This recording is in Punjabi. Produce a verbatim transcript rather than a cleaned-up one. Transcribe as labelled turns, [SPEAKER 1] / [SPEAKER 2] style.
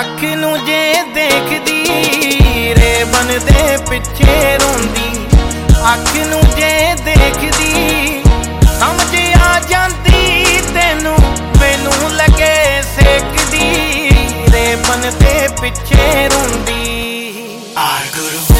[SPEAKER 1] ਅੱਖ ਨੂੰ ਜੇ ਦੇਖਦੀ ਰੇਬਨ ਦੇ ਪਿੱਛੇ ਰੋਂਦੀ। ਅੱਖ ਨੂੰ ਜੇ ਦੇਖਦੀ ਸਮਝ ਆ ਜਾਂਦੀ ਤੈਨੂੰ ਮੈਨੂੰ ਲੱਗੇ ਸੇਕਦੀ ਰੇਬਨ ਦੇ ਪਿੱਛੇ ਰੋਂਦੀ।